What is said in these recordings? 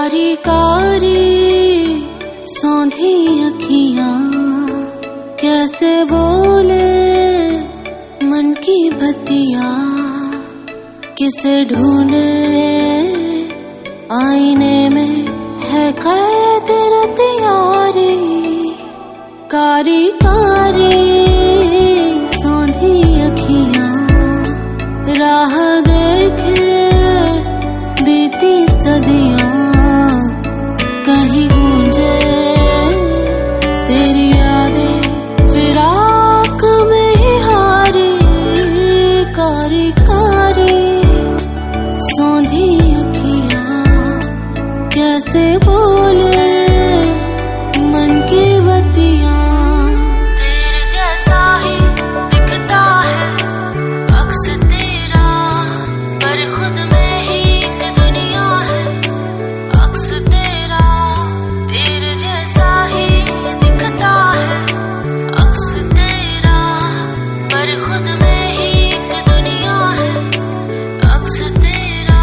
कारी कारी सौंधी अखियां कैसे बोले मन की बत्तियां, किसे ढूंढे आईने में है कैद रतियारी। कारी कारी सौंधी अखियां राह देखे बीती सदियां, कहीं गूंजे तेरी यादें फिराक में ही हारी। कारी कारी सौंधी अखियां कैसे बोले मन की बत्तियां। तेरे जैसा ही दिखता है अक्स तेरा, पर खुद में ही एक दुनिया है अक्स तेरा। तेरे जैसा ही दिखता है अक्स तेरा, पर खुद में ही एक दुनिया है अक्स तेरा।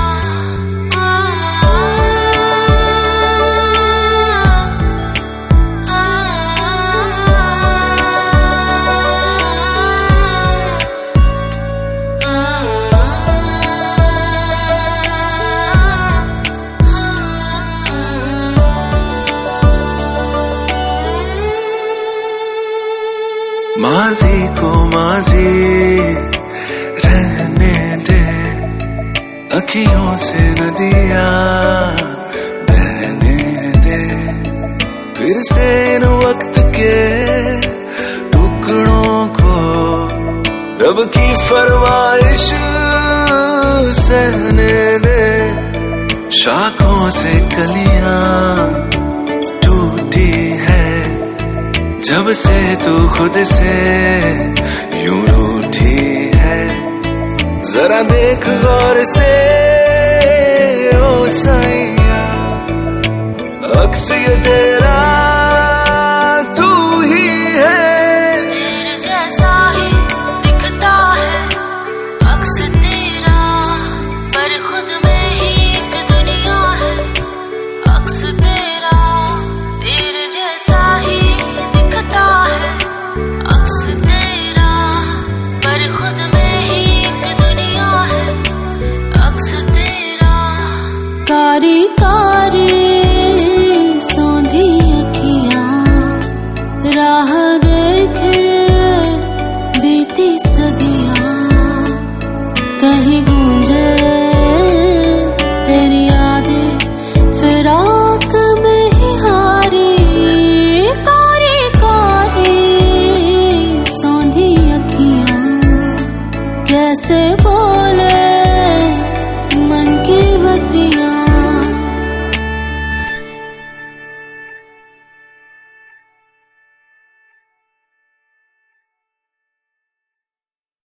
माजी को माजी रहने दे, अखियों से नदियां बहने दे। फिर से इन वक्त के टुकड़ों को रब की फरमाइश सहने दे। शाखों से कलियां टूटी है जब से तू खुद से यूं रूठी है। जरा देख गौर से ओ सैया, अक्स ये तेरा